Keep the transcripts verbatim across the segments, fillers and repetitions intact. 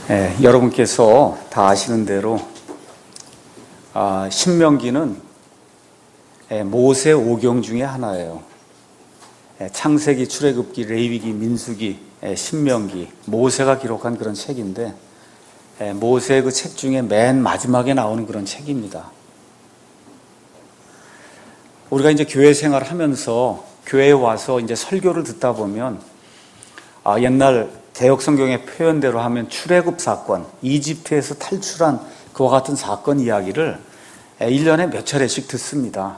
예, 여러분께서 다 아시는 대로 아, 신명기는 예, 모세 오경 중에 하나예요. 예, 창세기, 출애굽기, 레위기, 민수기, 예, 신명기, 모세가 기록한 그런 책인데 예, 모세의 그 책 중에 맨 마지막에 나오는 그런 책입니다. 우리가 이제 교회 생활을 하면서 교회에 와서 이제 설교를 듣다 보면 아, 옛날 개역 성경의 표현대로 하면 출애굽 사건, 이집트에서 탈출한 그와 같은 사건 이야기를 일 년에 몇 차례씩 듣습니다.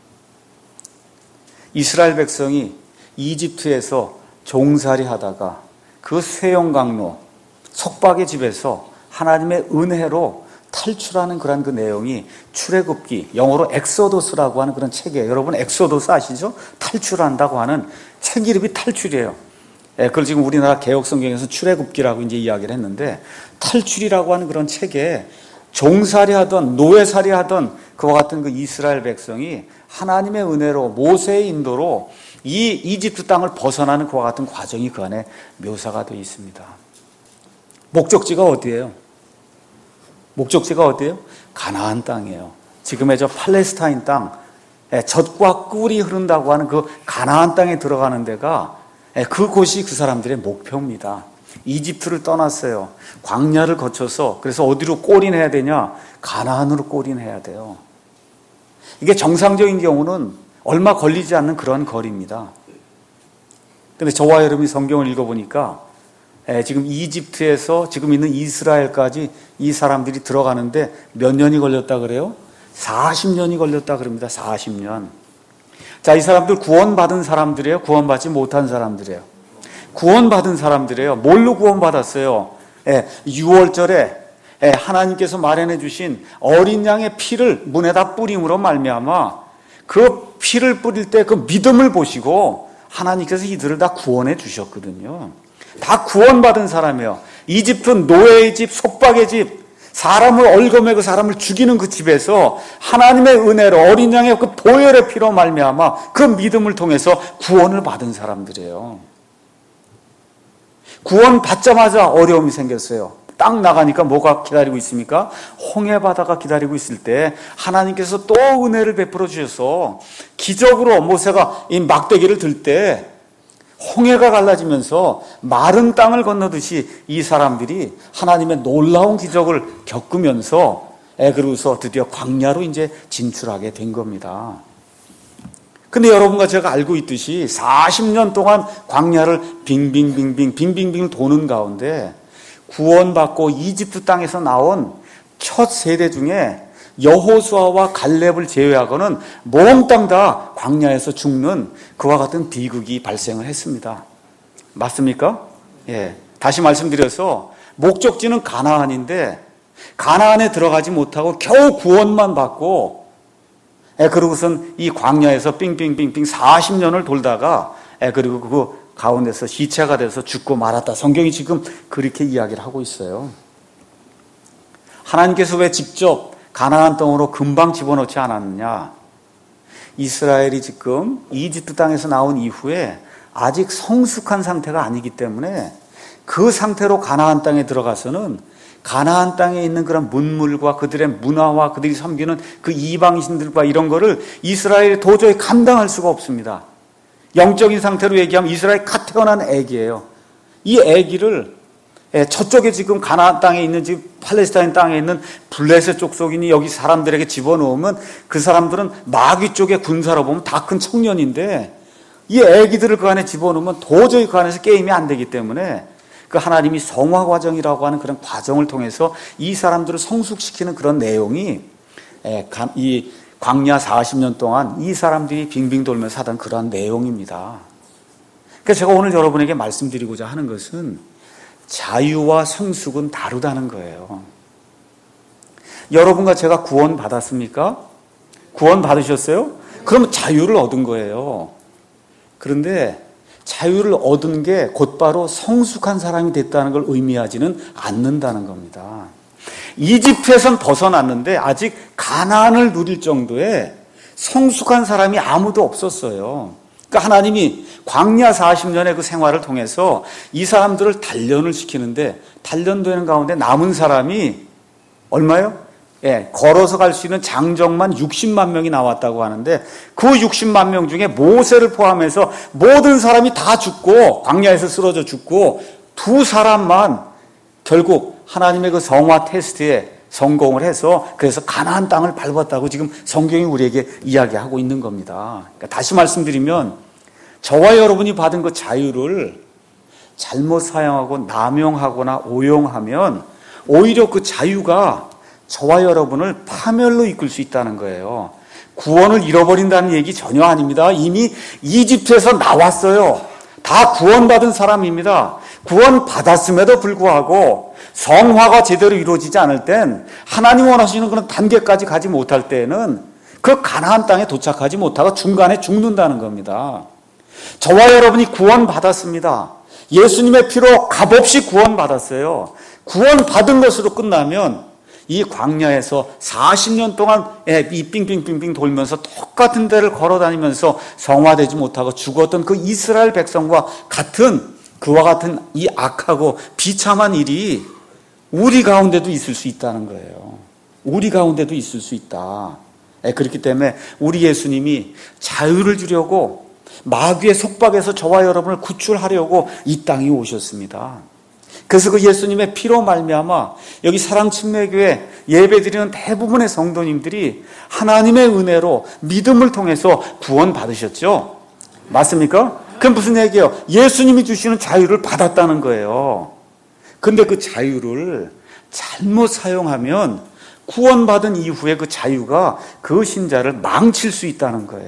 이스라엘 백성이 이집트에서 종살이 하다가 그 쇠용강로, 속박의 집에서 하나님의 은혜로 탈출하는 그런 그 내용이 출애굽기, 영어로 엑소도스라고 하는 그런 책이에요. 여러분 엑소도스 아시죠? 탈출한다고 하는 책 이름이 탈출이에요. 예, 그걸 지금 우리나라 개역 성경에서 출애굽기라고 이제 이야기를 했는데, 탈출이라고 하는 그런 책에 종살이 하던 노예살이 하던 그와 같은 그 이스라엘 백성이 하나님의 은혜로 모세의 인도로 이 이집트 땅을 벗어나는 그와 같은 과정이 그 안에 묘사가 되어 있습니다. 목적지가 어디예요? 목적지가 어디예요? 가나안 땅이에요. 지금의 저 팔레스타인 땅, 젖과 꿀이 흐른다고 하는 그 가나안 땅에 들어가는 데가 그곳이 그 사람들의 목표입니다. 이집트를 떠났어요. 광야를 거쳐서, 그래서 어디로 골인해야 되냐? 가나안으로 골인해야 돼요. 이게 정상적인 경우는 얼마 걸리지 않는 그런 거리입니다. 근데 저와 여러분이 성경을 읽어보니까 지금 이집트에서 지금 있는 이스라엘까지 이 사람들이 들어가는데 몇 년이 걸렸다 그래요? 사십 년이 걸렸다 그럽니다. 사십 년. 자, 이 사람들 구원받은 사람들이에요? 구원받지 못한 사람들이에요? 구원받은 사람들이에요. 뭘로 구원받았어요? 예, 유월절에 예, 하나님께서 마련해 주신 어린 양의 피를 문에다 뿌림으로 말미암아 그 피를 뿌릴 때 그 믿음을 보시고 하나님께서 이들을 다 구원해 주셨거든요. 다 구원받은 사람이에요. 이집트 노예의 집, 속박의 집, 사람을 얽어매고 사람을 죽이는 그 집에서 하나님의 은혜로 어린 양의 그 보혈의 피로 말미암아 그 믿음을 통해서 구원을 받은 사람들이에요. 구원 받자마자 어려움이 생겼어요. 딱 나가니까 뭐가 기다리고 있습니까? 홍해 바다가 기다리고 있을 때 하나님께서 또 은혜를 베풀어 주셔서 기적으로 모세가 이 막대기를 들 때 홍해가 갈라지면서 마른 땅을 건너듯이 이 사람들이 하나님의 놀라운 기적을 겪으면서 그러고서 드디어 광야로 이제 진출하게 된 겁니다. 근데 여러분과 제가 알고 있듯이 사십 년 동안 광야를 빙빙빙빙 빙빙빙 도는 가운데 구원받고 이집트 땅에서 나온 첫 세대 중에 여호수아와 갈렙을 제외하고는 몽땅 다 광야에서 죽는 그와 같은 비극이 발생을 했습니다. 맞습니까? 예. 다시 말씀드려서 목적지는 가나안인데 가나안에 들어가지 못하고 겨우 구원만 받고 예, 그러고선 이 광야에서 빙빙빙빙 사십 년을 돌다가 예, 그리고 그 가운데서 시체가 돼서 죽고 말았다. 성경이 지금 그렇게 이야기를 하고 있어요. 하나님께서 왜 직접 가나안 땅으로 금방 집어넣지 않았느냐? 이스라엘이 지금 이집트 땅에서 나온 이후에 아직 성숙한 상태가 아니기 때문에 그 상태로 가나안 땅에 들어가서는 가나안 땅에 있는 그런 문물과 그들의 문화와 그들이 섬기는 그 이방신들과 이런 거를 이스라엘이 도저히 감당할 수가 없습니다. 영적인 상태로 얘기하면 이스라엘 갓 태어난 애기예요. 이 애기를 저쪽에 지금 가나안 땅에 있는 지금 팔레스타인 땅에 있는 블레셋 족속이니 여기 사람들에게 집어넣으면 그 사람들은 마귀 쪽의 군사로 보면 다 큰 청년인데 이 애기들을 그 안에 집어넣으면 도저히 그 안에서 게임이 안 되기 때문에 그 하나님이 성화 과정이라고 하는 그런 과정을 통해서 이 사람들을 성숙시키는 그런 내용이 이 광야 사십 년 동안 이 사람들이 빙빙 돌면서 하던 그러한 내용입니다. 그래서 제가 오늘 여러분에게 말씀드리고자 하는 것은 자유와 성숙은 다르다는 거예요. 여러분과 제가 구원 받았습니까? 구원 받으셨어요? 그러면 자유를 얻은 거예요. 그런데 자유를 얻은 게 곧바로 성숙한 사람이 됐다는 걸 의미하지는 않는다는 겁니다. 이집트에선 벗어났는데 아직 가나안을 누릴 정도의 성숙한 사람이 아무도 없었어요. 그러니까 하나님이 광야 사십 년의 그 생활을 통해서 이 사람들을 단련을 시키는데 단련되는 가운데 남은 사람이 얼마요? 예, 걸어서 갈 수 있는 장정만 육십만 명이 나왔다고 하는데 그 육십만 명 중에 모세를 포함해서 모든 사람이 다 죽고 광야에서 쓰러져 죽고 두 사람만 결국 하나님의 그 성화 테스트에 성공을 해서 그래서 가나안 땅을 밟았다고 지금 성경이 우리에게 이야기하고 있는 겁니다. 그러니까 다시 말씀드리면 저와 여러분이 받은 그 자유를 잘못 사용하고 남용하거나 오용하면 오히려 그 자유가 저와 여러분을 파멸로 이끌 수 있다는 거예요. 구원을 잃어버린다는 얘기 전혀 아닙니다. 이미 이집트에서 나왔어요. 다 구원받은 사람입니다. 구원받았음에도 불구하고 성화가 제대로 이루어지지 않을 땐 하나님 원하시는 그런 단계까지 가지 못할 때는 그 가나안 땅에 도착하지 못하고 중간에 죽는다는 겁니다. 저와 여러분이 구원받았습니다. 예수님의 피로 값없이 구원받았어요. 구원받은 것으로 끝나면 이 광야에서 사십 년 동안 이 빙빙빙빙 돌면서 똑같은 데를 걸어다니면서 성화되지 못하고 죽었던 그 이스라엘 백성과 같은 그와 같은 이 악하고 비참한 일이 우리 가운데도 있을 수 있다는 거예요. 우리 가운데도 있을 수 있다. 그렇기 때문에 우리 예수님이 자유를 주려고 마귀의 속박에서 저와 여러분을 구출하려고 이 땅에 오셨습니다. 그래서 그 예수님의 피로 말미암아 여기 사랑침례교회 예배드리는 대부분의 성도님들이 하나님의 은혜로 믿음을 통해서 구원받으셨죠. 맞습니까? 그럼 무슨 얘기예요? 예수님이 주시는 자유를 받았다는 거예요. 근데 그 자유를 잘못 사용하면 구원받은 이후에 그 자유가 그 신자를 망칠 수 있다는 거예요.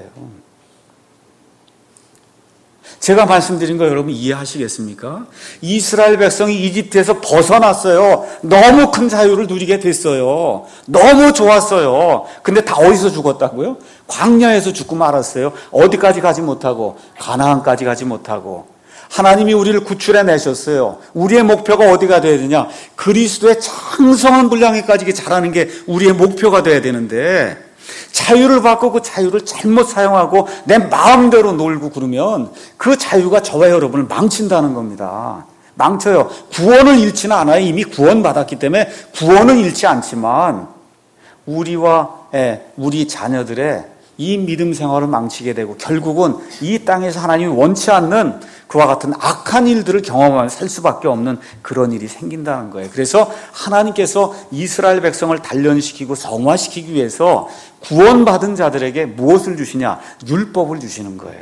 제가 말씀드린 거 여러분 이해하시겠습니까? 이스라엘 백성이 이집트에서 벗어났어요. 너무 큰 자유를 누리게 됐어요. 너무 좋았어요. 근데 다 어디서 죽었다고요? 광야에서 죽고 말았어요. 어디까지 가지 못하고 가나안까지 가지 못하고. 하나님이 우리를 구출해 내셨어요. 우리의 목표가 어디가 돼야 되냐? 그리스도의 창성한 분량에까지 자라는 게 우리의 목표가 돼야 되는데 자유를 받고 그 자유를 잘못 사용하고 내 마음대로 놀고 그러면 그 자유가 저와 여러분을 망친다는 겁니다. 망쳐요. 구원을 잃지는 않아요. 이미 구원받았기 때문에 구원은 잃지 않지만 우리와 우리 자녀들의 이 믿음 생활을 망치게 되고 결국은 이 땅에서 하나님이 원치 않는 그와 같은 악한 일들을 경험하며 살 수밖에 없는 그런 일이 생긴다는 거예요. 그래서 하나님께서 이스라엘 백성을 단련시키고 성화시키기 위해서 구원받은 자들에게 무엇을 주시냐? 율법을 주시는 거예요.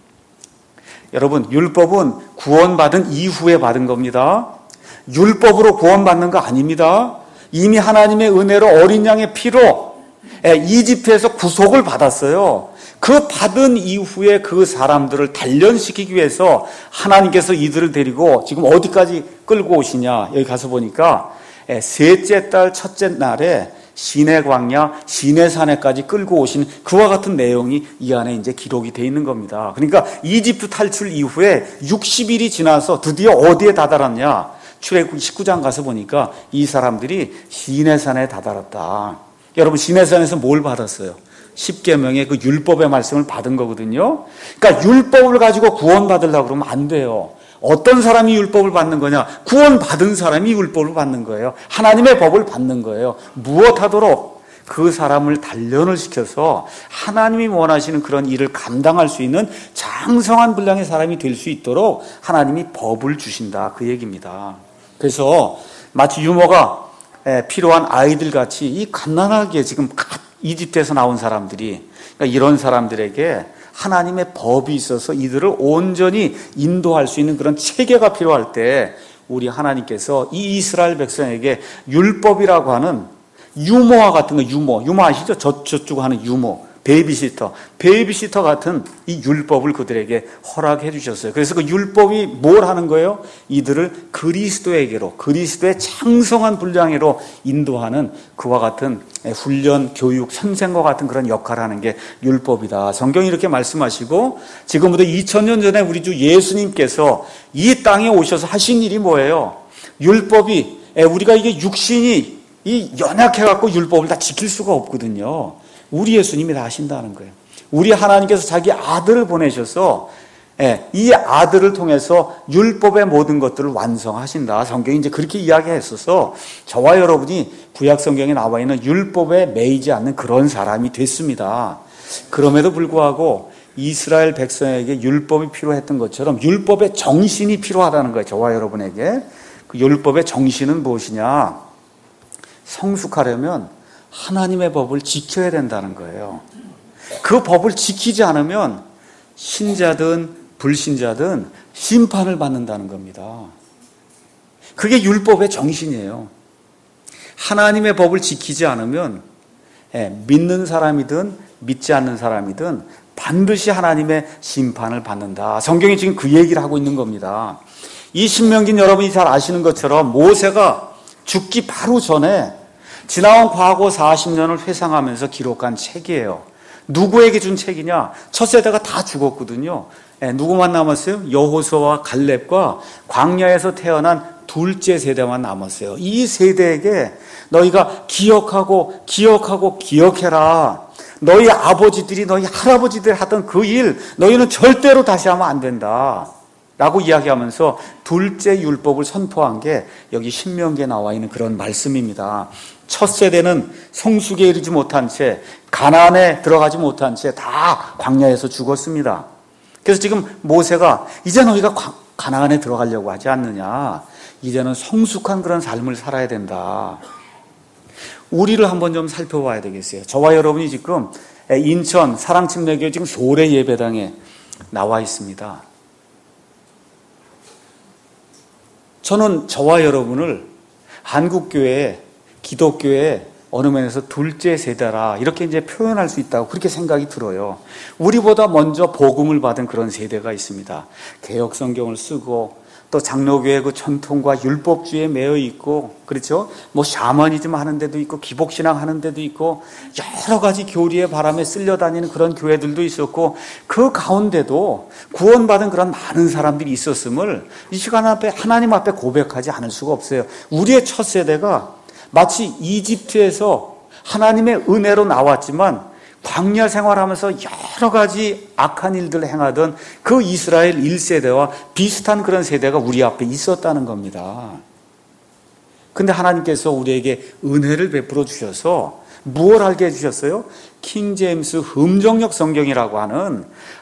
여러분, 율법은 구원받은 이후에 받은 겁니다. 율법으로 구원받는 거 아닙니다. 이미 하나님의 은혜로 어린 양의 피로 이집트에서 구속을 받았어요. 그 받은 이후에 그 사람들을 단련시키기 위해서 하나님께서 이들을 데리고 지금 어디까지 끌고 오시냐? 여기 가서 보니까 셋째 달 첫째 날에 시내 광야, 시내산에까지 끌고 오신 그와 같은 내용이 이 안에 이제 기록이 돼 있는 겁니다. 그러니까 이집트 탈출 이후에 육십 일이 지나서 드디어 어디에 다다랐냐? 출애굽기 십구 장 가서 보니까 이 사람들이 시내산에 다다랐다. 여러분, 시내산에서 뭘 받았어요? 십계명의 그 율법의 말씀을 받은 거거든요. 그러니까 율법을 가지고 구원받으려고 그러면 안 돼요. 어떤 사람이 율법을 받는 거냐? 구원받은 사람이 율법을 받는 거예요. 하나님의 법을 받는 거예요. 무엇하도록? 그 사람을 단련을 시켜서 하나님이 원하시는 그런 일을 감당할 수 있는 장성한 분량의 사람이 될 수 있도록 하나님이 법을 주신다. 그 얘기입니다. 그래서 마치 유모가 필요한 아이들 같이 이 갓난하게 지금 이집트에서 나온 사람들이, 그러니까 이런 사람들에게 하나님의 법이 있어서 이들을 온전히 인도할 수 있는 그런 체계가 필요할 때 우리 하나님께서 이 이스라엘 백성에게 율법이라고 하는 유모와 같은 거, 유모, 유모 아시죠? 저, 저쪽 하는 유모, 베이비시터, 베이비시터 같은 이 율법을 그들에게 허락해 주셨어요. 그래서 그 율법이 뭘 하는 거예요? 이들을 그리스도에게로, 그리스도의 창성한 분량으로 인도하는 그와 같은 훈련, 교육, 선생과 같은 그런 역할을 하는 게 율법이다. 성경이 이렇게 말씀하시고 지금부터 이천 년 전에 우리 주 예수님께서 이 땅에 오셔서 하신 일이 뭐예요? 율법이, 우리가 이게 육신이 이 연약해갖고 율법을 다 지킬 수가 없거든요. 우리 예수님이 다 하신다는 거예요. 우리 하나님께서 자기 아들을 보내셔서 예, 이 아들을 통해서 율법의 모든 것들을 완성하신다. 성경이 이제 그렇게 이야기했어서 저와 여러분이 구약 성경에 나와 있는 율법에 매이지 않는 그런 사람이 됐습니다. 그럼에도 불구하고 이스라엘 백성에게 율법이 필요했던 것처럼 율법의 정신이 필요하다는 거예요. 저와 여러분에게. 그 율법의 정신은 무엇이냐? 성숙하려면 하나님의 법을 지켜야 된다는 거예요. 그 법을 지키지 않으면 신자든 불신자든 심판을 받는다는 겁니다. 그게 율법의 정신이에요. 하나님의 법을 지키지 않으면 믿는 사람이든 믿지 않는 사람이든 반드시 하나님의 심판을 받는다. 성경이 지금 그 얘기를 하고 있는 겁니다. 이 신명기는 여러분이 잘 아시는 것처럼 모세가 죽기 바로 전에 지나온 과거 사십 년을 회상하면서 기록한 책이에요. 누구에게 준 책이냐? 첫 세대가 다 죽었거든요. 예, 누구만 남았어요? 여호수아와 갈렙과 광야에서 태어난 둘째 세대만 남았어요. 이 세대에게 너희가 기억하고 기억하고 기억해라. 너희 아버지들이 너희 할아버지들이 하던 그 일 너희는 절대로 다시 하면 안 된다 라고 이야기하면서 둘째 율법을 선포한 게 여기 신명기에 나와 있는 그런 말씀입니다. 첫 세대는 성숙에 이르지 못한 채 가나안에 들어가지 못한 채 다 광야에서 죽었습니다. 그래서 지금 모세가 이제 너희가 가나안에 들어가려고 하지 않느냐, 이제는 성숙한 그런 삶을 살아야 된다. 우리를 한번 좀 살펴봐야 되겠어요. 저와 여러분이 지금 인천 사랑침례교회 지금 소래 예배당에 나와 있습니다. 저는 저와 여러분을 한국교회, 기독교회 어느 면에서 둘째 세대라 이렇게 이제 표현할 수 있다고 그렇게 생각이 들어요. 우리보다 먼저 복음을 받은 그런 세대가 있습니다. 개역 성경을 쓰고 또 장로교회 그 전통과 율법주의에 매여 있고, 그렇죠? 뭐 샤머니즘 하는 데도 있고 기복신앙 하는 데도 있고 여러 가지 교리의 바람에 쓸려다니는 그런 교회들도 있었고, 그 가운데도 구원받은 그런 많은 사람들이 있었음을 이 시간 앞에 하나님 앞에 고백하지 않을 수가 없어요. 우리의 첫 세대가 마치 이집트에서 하나님의 은혜로 나왔지만 광야 생활하면서 여러 가지 악한 일들을 행하던 그 이스라엘 일 세대와 비슷한 그런 세대가 우리 앞에 있었다는 겁니다. 근데 하나님께서 우리에게 은혜를 베풀어 주셔서 무엇을 알게 해주셨어요? 킹제임스 흠정역 성경이라고 하는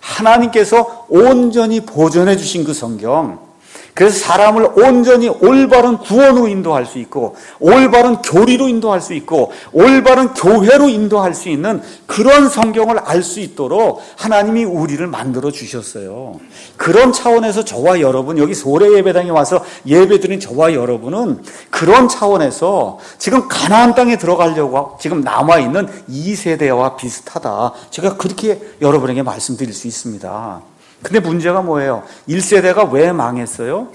하나님께서 온전히 보존해 주신 그 성경, 그래서 사람을 온전히 올바른 구원으로 인도할 수 있고 올바른 교리로 인도할 수 있고 올바른 교회로 인도할 수 있는 그런 성경을 알 수 있도록 하나님이 우리를 만들어 주셨어요. 그런 차원에서 저와 여러분, 여기 소래 예배당에 와서 예배드린 저와 여러분은 그런 차원에서 지금 가나안 땅에 들어가려고 지금 남아있는 이 세대와 비슷하다. 제가 그렇게 여러분에게 말씀드릴 수 있습니다. 근데 문제가 뭐예요? 일 세대가 왜 망했어요?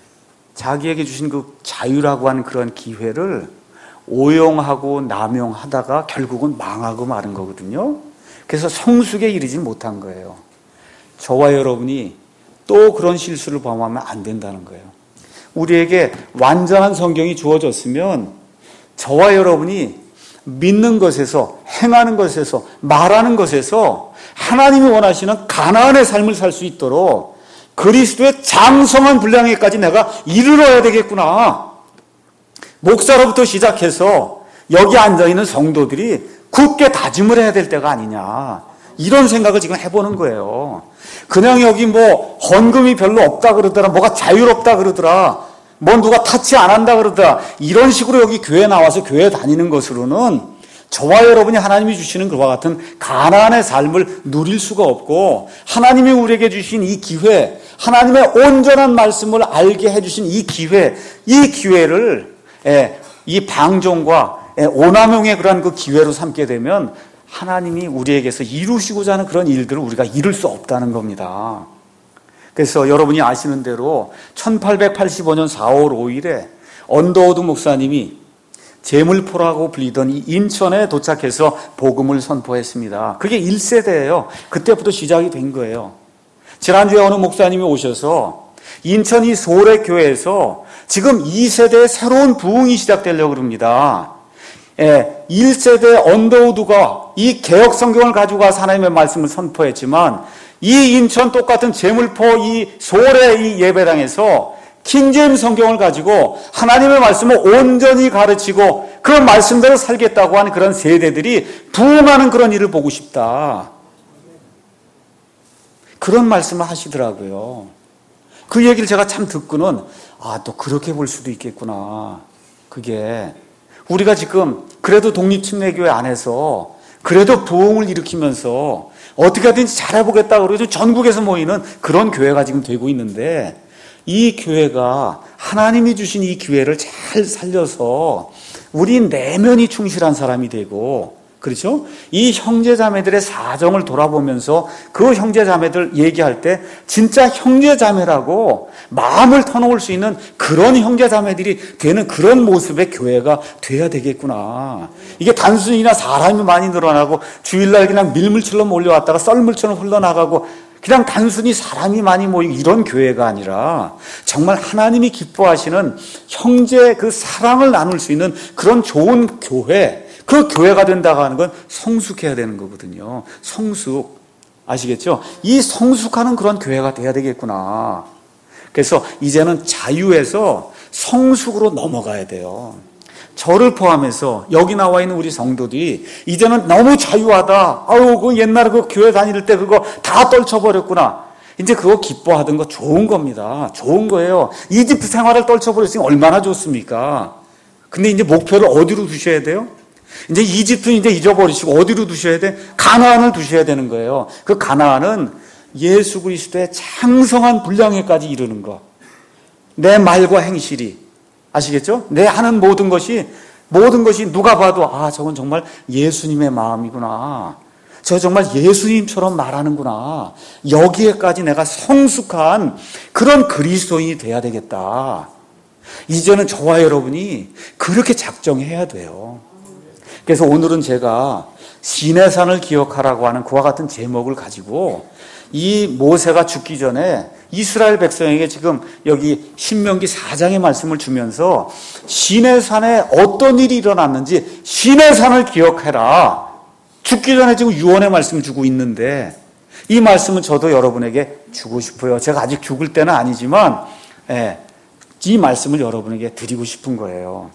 자기에게 주신 그 자유라고 하는 그런 기회를 오용하고 남용하다가 결국은 망하고 마른 거거든요. 그래서 성숙에 이르지 못한 거예요. 저와 여러분이 또 그런 실수를 범하면 안 된다는 거예요. 우리에게 완전한 성경이 주어졌으면 저와 여러분이 믿는 것에서, 행하는 것에서, 말하는 것에서 하나님이 원하시는 가나안의 삶을 살 수 있도록 그리스도의 장성한 분량에까지 내가 이르러야 되겠구나. 목사로부터 시작해서 여기 앉아있는 성도들이 굳게 다짐을 해야 될 때가 아니냐, 이런 생각을 지금 해보는 거예요. 그냥 여기 뭐 헌금이 별로 없다 그러더라, 뭐가 자유롭다 그러더라, 뭐 누가 타치 안 한다 그러더라, 이런 식으로 여기 교회 나와서 교회 다니는 것으로는 저와 여러분이 하나님이 주시는 그와 같은 가나안의 삶을 누릴 수가 없고, 하나님이 우리에게 주신 이 기회, 하나님의 온전한 말씀을 알게 해주신 이 기회, 이 기회를 이 방종과 오남용의 그런 그 기회로 삼게 되면 하나님이 우리에게서 이루시고자 하는 그런 일들을 우리가 이룰 수 없다는 겁니다. 그래서 여러분이 아시는 대로 천팔백팔십오 년 사월 오일에 언더우드 목사님이 제물포라고 불리던 이 인천에 도착해서 복음을 선포했습니다. 그게 일 세대예요. 그때부터 시작이 된 거예요. 지난주에 어느 목사님이 오셔서 인천 이 소래교회에서 지금 이 세대의 새로운 부흥이 시작되려고 합니다. 예, 일 세대 언더우드가 이 개혁 성경을 가지고 가서 하나님의 말씀을 선포했지만 이 인천 똑같은 제물포 이 소래 이 예배당에서 킹제임 성경을 가지고 하나님의 말씀을 온전히 가르치고 그 말씀대로 살겠다고 하는 그런 세대들이 부흥하는 그런 일을 보고 싶다. 그런 말씀을 하시더라고요. 그 얘기를 제가 참 듣고는 아, 또 그렇게 볼 수도 있겠구나. 그게 우리가 지금 그래도 독립침례교회 안에서 그래도 부흥을 일으키면서 어떻게 하든지 잘해보겠다 그러죠. 전국에서 모이는 그런 교회가 지금 되고 있는데 이 교회가 하나님이 주신 이 기회를 잘 살려서 우리 내면이 충실한 사람이 되고, 그렇죠? 이 형제자매들의 사정을 돌아보면서 그 형제자매들 얘기할 때 진짜 형제자매라고 마음을 터놓을 수 있는 그런 형제자매들이 되는 그런 모습의 교회가 돼야 되겠구나. 이게 단순히나 사람이 많이 늘어나고 주일날 그냥 밀물처럼 몰려왔다가 썰물처럼 흘러나가고 그냥 단순히 사람이 많이 모이고 이런 교회가 아니라 정말 하나님이 기뻐하시는 형제 그 사랑을 나눌 수 있는 그런 좋은 교회, 그 교회가 된다고 하는 건 성숙해야 되는 거거든요. 성숙. 아시겠죠? 이 성숙하는 그런 교회가 돼야 되겠구나. 그래서 이제는 자유에서 성숙으로 넘어가야 돼요. 저를 포함해서 여기 나와 있는 우리 성도들이 이제는 너무 자유하다. 아유, 그 옛날에 그 교회 다닐 때 그거 다 떨쳐버렸구나. 이제 그거 기뻐하던 거 좋은 겁니다. 좋은 거예요. 이집트 생활을 떨쳐버렸으니 얼마나 좋습니까? 근데 이제 목표를 어디로 두셔야 돼요? 이제 이집트는 이제 잊어버리시고 어디로 두셔야 돼? 가나안을 두셔야 되는 거예요. 그 가나안은 예수 그리스도의 장성한 분량에까지 이르는 거. 내 말과 행실이. 아시겠죠? 내 하는 모든 것이, 모든 것이 누가 봐도, 아, 저건 정말 예수님의 마음이구나. 저 정말 예수님처럼 말하는구나. 여기에까지 내가 성숙한 그런 그리스도인이 돼야 되겠다. 이제는 저와 여러분이 그렇게 작정해야 돼요. 그래서 오늘은 제가 시내산을 기억하라고 하는 그와 같은 제목을 가지고 이 모세가 죽기 전에 이스라엘 백성에게 지금 여기 신명기 사 장의 말씀을 주면서 시내산에 어떤 일이 일어났는지 시내산을 기억해라. 죽기 전에 지금 유언의 말씀을 주고 있는데 이 말씀은 저도 여러분에게 주고 싶어요. 제가 아직 죽을 때는 아니지만 예, 이 말씀을 여러분에게 드리고 싶은 거예요.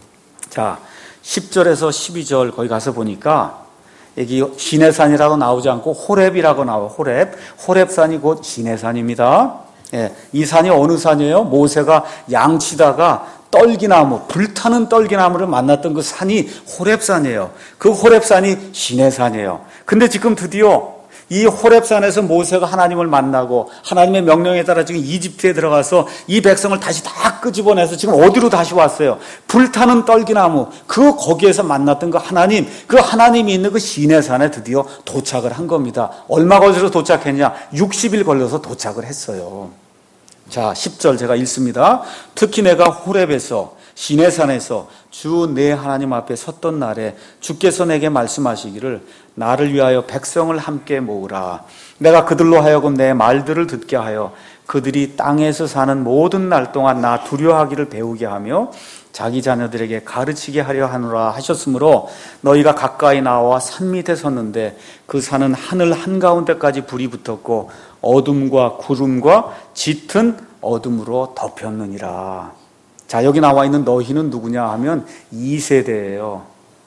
자, 십 절에서 십이 절 거기 가서 보니까 여기 시내산이라고 나오지 않고 호렙이라고 나와요. 호렙. 호렙산이 곧 시내산입니다. 예, 이 산이 어느 산이에요? 모세가 양치다가 떨기나무, 불타는 떨기나무를 만났던 그 산이 호렙산이에요. 그 호렙산이 시내산이에요. 근데 지금 드디어 이 호렙산에서 모세가 하나님을 만나고 하나님의 명령에 따라 지금 이집트에 들어가서 이 백성을 다시 다 끄집어내서 지금 어디로 다시 왔어요? 불타는 떨기나무, 그 거기에서 만났던 그 하나님, 그 하나님이 있는 그 시내산에 드디어 도착을 한 겁니다. 얼마 걸려서 도착했냐? 육십 일 걸려서 도착을 했어요. 자, 십 절 제가 읽습니다. 특히 내가 호렙에서 시내산에서 주 내 하나님 앞에 섰던 날에 주께서 내게 말씀하시기를 나를 위하여 백성을 함께 모으라. 내가 그들로 하여금 내 말들을 듣게 하여 그들이 땅에서 사는 모든 날 동안 나 두려워하기를 배우게 하며 자기 자녀들에게 가르치게 하려 하노라 하셨으므로 너희가 가까이 나와 산 밑에 섰는데 그 산은 하늘 한가운데까지 불이 붙었고 어둠과 구름과 짙은 어둠으로 덮였느니라. 자, 여기 나와 있는 너희는 누구냐 하면 이 세대예요.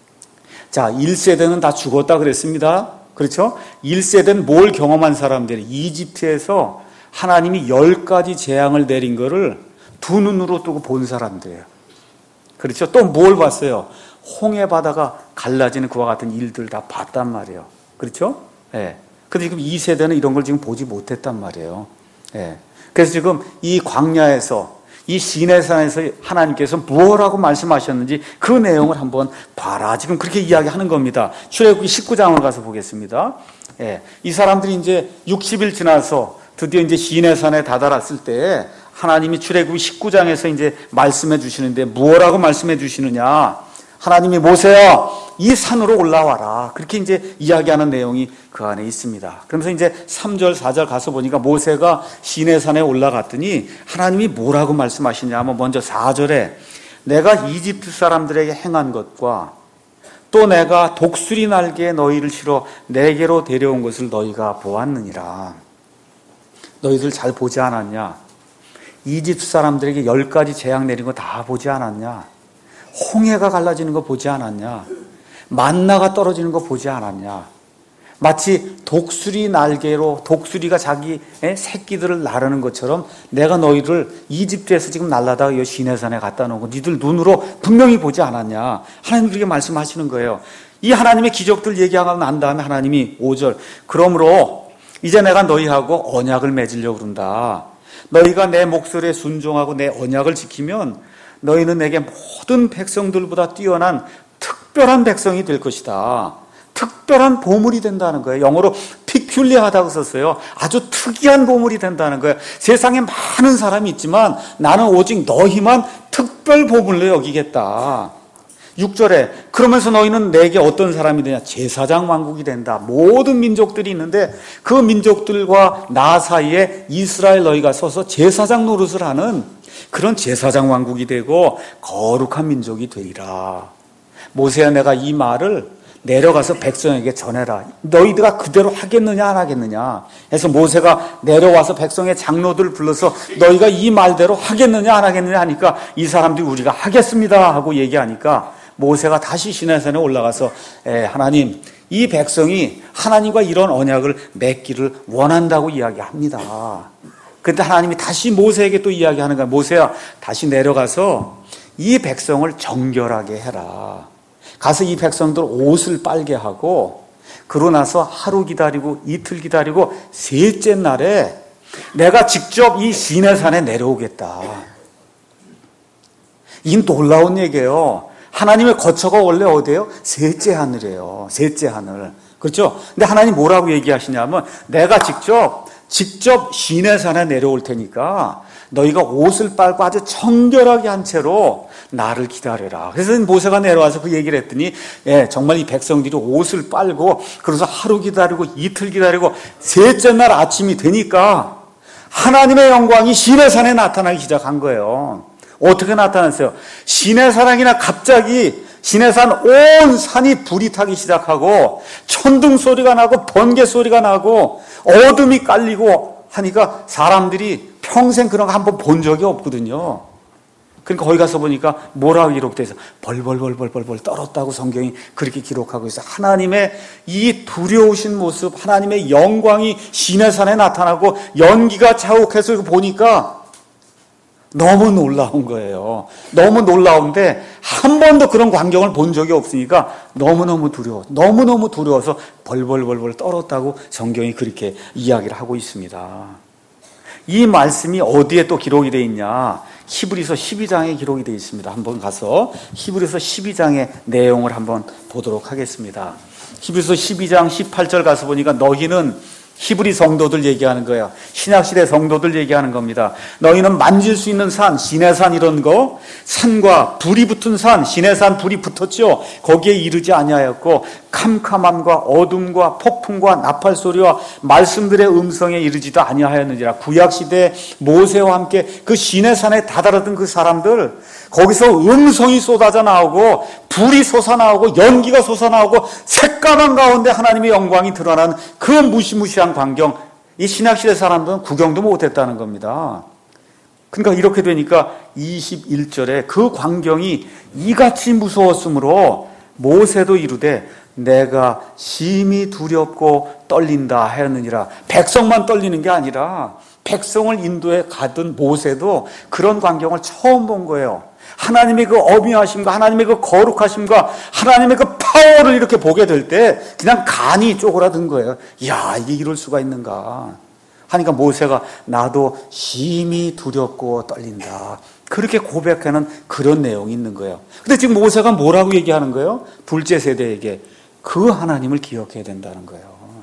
자, 일 세대는 다 죽었다 그랬습니다. 그렇죠? 일 세대는 뭘 경험한 사람들이 이집트에서 하나님이 열 가지 재앙을 내린 거를 두 눈으로 뜨고 본 사람들이에요. 그렇죠? 또 뭘 봤어요? 홍해 바다가 갈라지는 그와 같은 일들 다 봤단 말이에요. 그렇죠? 예. 네. 근데 지금 이 세대는 이런 걸 지금 보지 못했단 말이에요. 예. 네. 그래서 지금 이 광야에서 이 시내산에서 하나님께서 무엇라고 말씀하셨는지 그 내용을 한번 봐라. 지금 그렇게 이야기하는 겁니다. 출애굽기 십구 장을 가서 보겠습니다. 예, 이 사람들이 이제 육십 일 지나서 드디어 이제 시내산에 다다랐을 때 하나님이 출애굽기 십구 장에서 이제 말씀해 주시는데 무엇라고 말씀해 주시느냐? 하나님이 모세야, 이 산으로 올라와라. 그렇게 이제 이야기하는 내용이 그 안에 있습니다. 그러면서 이제 삼 절, 사 절 가서 보니까 모세가 시내산에 올라갔더니 하나님이 뭐라고 말씀하시냐 하면 먼저 사 절에 내가 이집트 사람들에게 행한 것과 또 내가 독수리 날개에 너희를 실어 내게로 데려온 것을 너희가 보았느니라. 너희들 잘 보지 않았냐? 이집트 사람들에게 열 가지 재앙 내린 거 다 보지 않았냐? 홍해가 갈라지는 거 보지 않았냐? 만나가 떨어지는 거 보지 않았냐? 마치 독수리 날개로 독수리가 자기의 새끼들을 나르는 것처럼 내가 너희를 이집트에서 지금 날라다가 이 시내산에 갖다 놓고 니들 눈으로 분명히 보지 않았냐? 하나님 그렇게 말씀하시는 거예요. 이 하나님의 기적들 얘기하고 난 다음에 하나님이 오 절 그러므로 이제 내가 너희하고 언약을 맺으려고 그런다. 너희가 내 목소리에 순종하고 내 언약을 지키면 너희는 내게 모든 백성들보다 뛰어난 특별한 백성이 될 것이다. 특별한 보물이 된다는 거예요. 영어로 peculiar하다고 썼어요. 아주 특이한 보물이 된다는 거예요. 세상에 많은 사람이 있지만 나는 오직 너희만 특별 보물로 여기겠다. 육 절에 그러면서 너희는 내게 어떤 사람이 되냐? 제사장 왕국이 된다. 모든 민족들이 있는데 그 민족들과 나 사이에 이스라엘 너희가 서서 제사장 노릇을 하는 그런 제사장 왕국이 되고 거룩한 민족이 되리라. 모세야 내가 이 말을 내려가서 백성에게 전해라. 너희들아 그대로 하겠느냐 안 하겠느냐. 해서 모세가 내려와서 백성의 장로들을 불러서 너희가 이 말대로 하겠느냐 안 하겠느냐 하니까 이 사람들이 우리가 하겠습니다 하고 얘기하니까 모세가 다시 시내산에 올라가서 에, 하나님 이 백성이 하나님과 이런 언약을 맺기를 원한다고 이야기합니다. 그런데 하나님이 다시 모세에게 또 이야기하는 거야. 모세야 다시 내려가서 이 백성을 정결하게 해라. 가서 이 백성들 옷을 빨게 하고 그러고 나서 하루 기다리고 이틀 기다리고 셋째 날에 내가 직접 이 시내산에 내려오겠다. 이 놀라운 얘기예요. 하나님의 거처가 원래 어디예요? 셋째 하늘이에요. 셋째 하늘. 그렇죠? 근데 하나님 뭐라고 얘기하시냐면 내가 직접 직접 시내산에 내려올 테니까 너희가 옷을 빨고 아주 정결하게 한 채로 나를 기다려라. 그래서 모세가 내려와서 그 얘기를 했더니 예, 정말 이 백성들이 옷을 빨고 그래서 하루 기다리고 이틀 기다리고 셋째 날 아침이 되니까 하나님의 영광이 시내산에 나타나기 시작한 거예요. 어떻게 나타났어요? 시내산이나 갑자기 시내산 온 산이 불이 타기 시작하고 천둥 소리가 나고 번개 소리가 나고 어둠이 깔리고 하니까 사람들이 평생 그런 거 한 번 본 적이 없거든요. 그러니까 거기 가서 보니까 뭐라고 기록되어 있어? 벌벌벌벌벌벌 떨었다고 성경이 그렇게 기록하고 있어요. 하나님의 이 두려우신 모습, 하나님의 영광이 시내산에 나타나고 연기가 자욱해서 보니까 너무 놀라운 거예요. 너무 놀라운데 한 번도 그런 광경을 본 적이 없으니까 너무너무 두려워. 너무너무 두려워서 벌벌벌벌 떨었다고 성경이 그렇게 이야기를 하고 있습니다. 이 말씀이 어디에 또 기록이 되어 있냐? 히브리서 십이 장에 기록이 되어 있습니다. 한번 가서 히브리서 십이 장의 내용을 한번 보도록 하겠습니다. 히브리서 십이 장 십팔 절 가서 보니까 너희는 히브리 성도들 얘기하는 거야. 신약시대 성도들 얘기하는 겁니다. 너희는 만질 수 있는 산, 시내산 이런 거, 산과 불이 붙은 산, 시내산 불이 붙었죠. 거기에 이르지 아니하였고 캄캄함과 어둠과 폭풍과 나팔 소리와 말씀들의 음성에 이르지도 아니하였느니라. 구약시대 모세와 함께 그 시내산에 다다랐던 그 사람들, 거기서 음성이 쏟아져 나오고 불이 솟아나오고 연기가 솟아나오고 색감한 가운데 하나님의 영광이 드러나는 그 무시무시한 광경, 이 신약시대 사람들은 구경도 못했다는 겁니다. 그러니까 이렇게 되니까 이십일 절에 그 광경이 이같이 무서웠으므로 모세도 이르되 내가 심히 두렵고 떨린다 하였느니라. 백성만 떨리는 게 아니라 백성을 인도에 가던 모세도 그런 광경을 처음 본 거예요. 하나님의 그 어미하심과 하나님의 그 거룩하심과 하나님의 그 파워를 이렇게 보게 될 때 그냥 간이 쪼그라든 거예요. 이야, 이게 이럴 수가 있는가 하니까 모세가 나도 심히 두렵고 떨린다, 그렇게 고백하는 그런 내용이 있는 거예요. 근데 지금 모세가 뭐라고 얘기하는 거예요? 둘째 세대에게 그 하나님을 기억해야 된다는 거예요.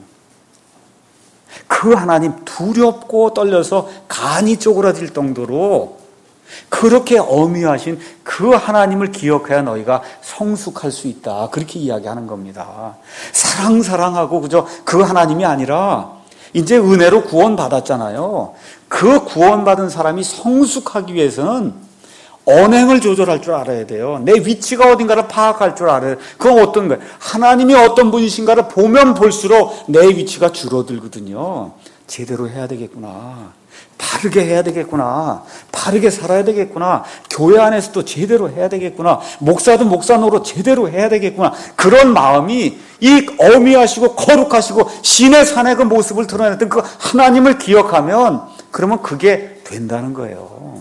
그 하나님, 두렵고 떨려서 간이 쪼그라들 정도로 그렇게 어미하신 그 하나님을 기억해야 너희가 성숙할 수 있다, 그렇게 이야기하는 겁니다. 사랑 사랑하고 그저 그 하나님이 아니라 이제 은혜로 구원받았잖아요. 그 구원받은 사람이 성숙하기 위해서는 언행을 조절할 줄 알아야 돼요. 내 위치가 어딘가를 파악할 줄 알아야 돼요. 그건 어떤 거예요? 하나님이 어떤 분이신가를 보면 볼수록 내 위치가 줄어들거든요. 제대로 해야 되겠구나. 바르게 해야 되겠구나. 바르게 살아야 되겠구나. 교회 안에서도 제대로 해야 되겠구나. 목사도 목사 노릇 제대로 해야 되겠구나. 그런 마음이 이 어미하시고 거룩하시고 신의 산의 그 모습을 드러냈던 그 하나님을 기억하면 그러면 그게 된다는 거예요.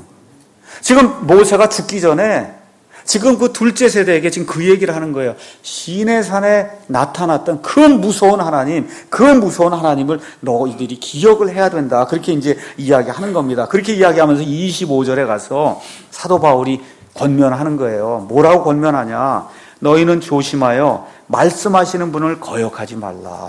지금 모세가 죽기 전에 지금 그 둘째 세대에게 지금 그 얘기를 하는 거예요. 시내 산에 나타났던 그 무서운 하나님, 그 무서운 하나님을 너희들이 기억을 해야 된다. 그렇게 이제 이야기하는 겁니다. 그렇게 이야기하면서 이십오 절에 가서 사도 바울이 권면하는 거예요. 뭐라고 권면하냐? 너희는 조심하여 말씀하시는 분을 거역하지 말라.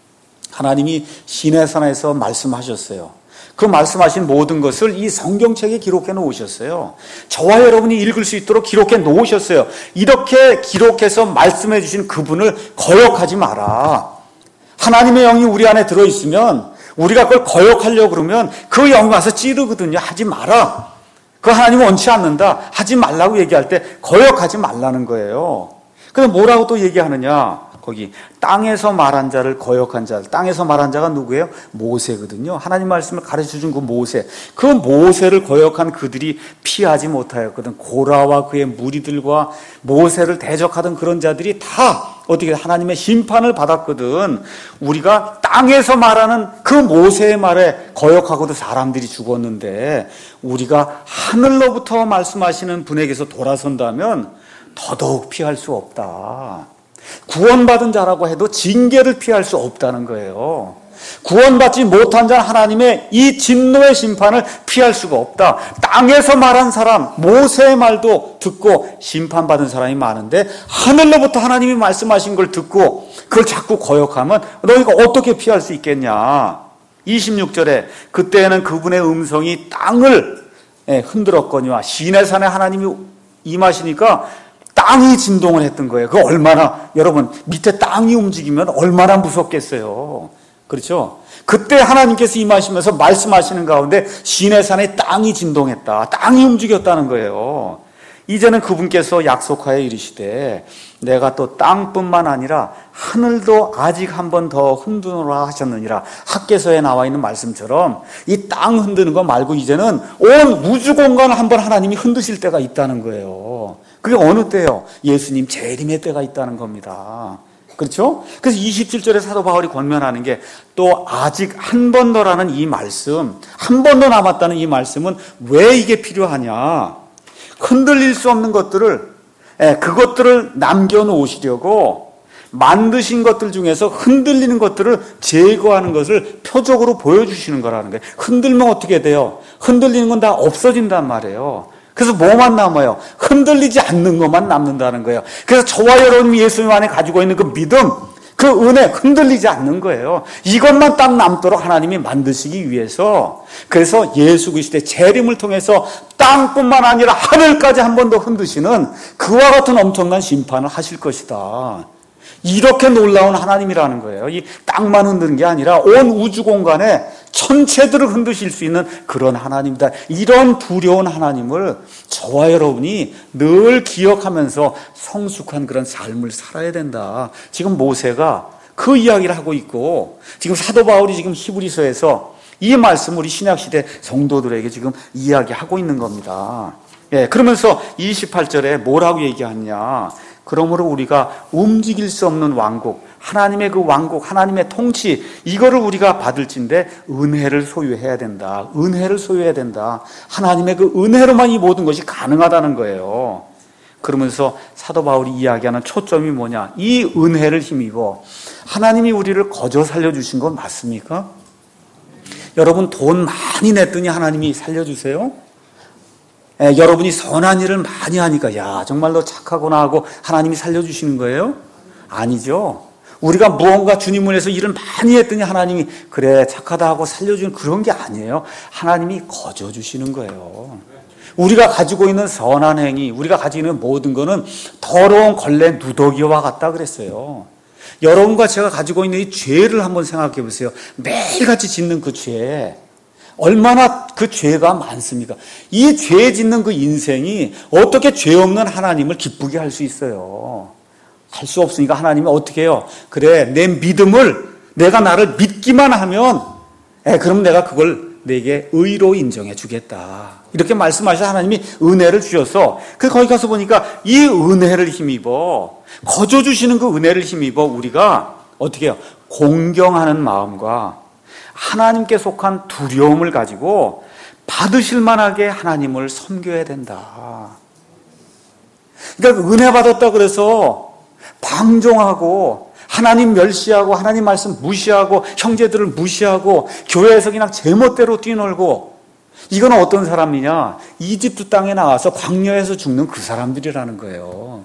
하나님이 시내 산에서 말씀하셨어요. 그 말씀하신 모든 것을 이 성경책에 기록해 놓으셨어요. 저와 여러분이 읽을 수 있도록 기록해 놓으셨어요. 이렇게 기록해서 말씀해 주신 그분을 거역하지 마라. 하나님의 영이 우리 안에 들어있으면 우리가 그걸 거역하려고 그러면 그 영이 와서 찌르거든요. 하지 마라. 그 하나님은 원치 않는다. 하지 말라고 얘기할 때 거역하지 말라는 거예요. 그럼 뭐라고 또 얘기하느냐? 거기 땅에서 말한 자를 거역한 자, 땅에서 말한 자가 누구예요? 모세거든요. 하나님 말씀을 가르쳐준 그 모세, 그 모세를 거역한 그들이 피하지 못하였거든. 고라와 그의 무리들과 모세를 대적하던 그런 자들이 다 어떻게 하나님의 심판을 받았거든. 우리가 땅에서 말하는 그 모세의 말에 거역하고도 사람들이 죽었는데 우리가 하늘로부터 말씀하시는 분에게서 돌아선다면 더더욱 피할 수 없다. 구원받은 자라고 해도 징계를 피할 수 없다는 거예요. 구원받지 못한 자는 하나님의 이 진노의 심판을 피할 수가 없다. 땅에서 말한 사람, 모세의 말도 듣고 심판받은 사람이 많은데 하늘로부터 하나님이 말씀하신 걸 듣고 그걸 자꾸 거역하면 너희가 어떻게 피할 수 있겠냐. 이십육 절에 그때에는 그분의 음성이 땅을 흔들었거니와 시내산에 하나님이 임하시니까 땅이 진동을 했던 거예요. 그 얼마나, 여러분, 밑에 땅이 움직이면 얼마나 무섭겠어요. 그렇죠? 그때 하나님께서 임하시면서 말씀하시는 가운데 시내산에 땅이 진동했다. 땅이 움직였다는 거예요. 이제는 그분께서 약속하여 이르시되 내가 또 땅뿐만 아니라 하늘도 아직 한 번 더 흔드노라 하셨느니라. 학개서에 나와 있는 말씀처럼 이 땅 흔드는 거 말고 이제는 온 우주 공간을 한번 하나님이 흔드실 때가 있다는 거예요. 그게 어느 때요? 예수님 재림의 때가 있다는 겁니다. 그렇죠? 그래서 이십칠 절에 사도 바울이 권면하는 게 또 아직 한 번 더라는 이 말씀, 한 번 더 남았다는 이 말씀은 왜 이게 필요하냐? 흔들릴 수 없는 것들을, 그것들을 남겨놓으시려고 만드신 것들 중에서 흔들리는 것들을 제거하는 것을 표적으로 보여주시는 거라는 거예요. 흔들면 어떻게 돼요? 흔들리는 건 다 없어진단 말이에요. 그래서 뭐만 남아요? 흔들리지 않는 것만 남는다는 거예요. 그래서 저와 여러분이 예수님 안에 가지고 있는 그 믿음, 그 은혜, 흔들리지 않는 거예요. 이것만 딱 남도록 하나님이 만드시기 위해서, 그래서 예수 그리스도의 재림을 통해서 땅뿐만 아니라 하늘까지 한 번 더 흔드시는 그와 같은 엄청난 심판을 하실 것이다. 이렇게 놀라운 하나님이라는 거예요. 이 땅만 흔드는 게 아니라 온 우주 공간에 천체들을 흔드실 수 있는 그런 하나님이다. 이런 두려운 하나님을 저와 여러분이 늘 기억하면서 성숙한 그런 삶을 살아야 된다. 지금 모세가 그 이야기를 하고 있고 지금 사도 바울이 지금 히브리서에서 이 말씀을 우리 신약시대 성도들에게 지금 이야기하고 있는 겁니다. 예, 그러면서 이십팔 절에 뭐라고 얘기하냐? 그러므로 우리가 움직일 수 없는 왕국, 하나님의 그 왕국, 하나님의 통치, 이거를 우리가 받을진데 은혜를 소유해야 된다. 은혜를 소유해야 된다. 하나님의 그 은혜로만 이 모든 것이 가능하다는 거예요. 그러면서 사도 바울이 이야기하는 초점이 뭐냐? 이 은혜를 힘입어 하나님이 우리를 거저 살려주신 건 맞습니까? 여러분 돈 많이 냈더니 하나님이 살려주세요? 에, 여러분이 선한 일을 많이 하니까 야 정말로 착하구나 하고 하나님이 살려주시는 거예요? 아니죠. 우리가 무언가 주님을 위해서 일을 많이 했더니 하나님이 그래 착하다 하고 살려주는 그런 게 아니에요. 하나님이 거저 주시는 거예요. 우리가 가지고 있는 선한 행위, 우리가 가지고 있는 모든 거는 더러운 걸레 누더기와 같다 그랬어요. 여러분과 제가 가지고 있는 이 죄를 한번 생각해 보세요. 매일같이 짓는 그 죄. 얼마나 그 죄가 많습니까? 이 죄 짓는 그 인생이 어떻게 죄 없는 하나님을 기쁘게 할 수 있어요? 할 수 없으니까 하나님이 어떻게 해요? 그래, 내 믿음을, 내가 나를 믿기만 하면, 에, 그럼 내가 그걸 내게 의로 인정해 주겠다. 이렇게 말씀하셔서 하나님이 은혜를 주셔서, 그 거기 가서 보니까 이 은혜를 힘입어, 거저 주시는 그 은혜를 힘입어 우리가 어떻게 해요? 공경하는 마음과 하나님께 속한 두려움을 가지고 받으실 만하게 하나님을 섬겨야 된다. 그러니까 은혜 받았다 그래서 방종하고 하나님 멸시하고 하나님 말씀 무시하고 형제들을 무시하고 교회에서 그냥 제멋대로 뛰놀고, 이건 어떤 사람이냐? 이집트 땅에 나와서 광야에서 죽는 그 사람들이라는 거예요.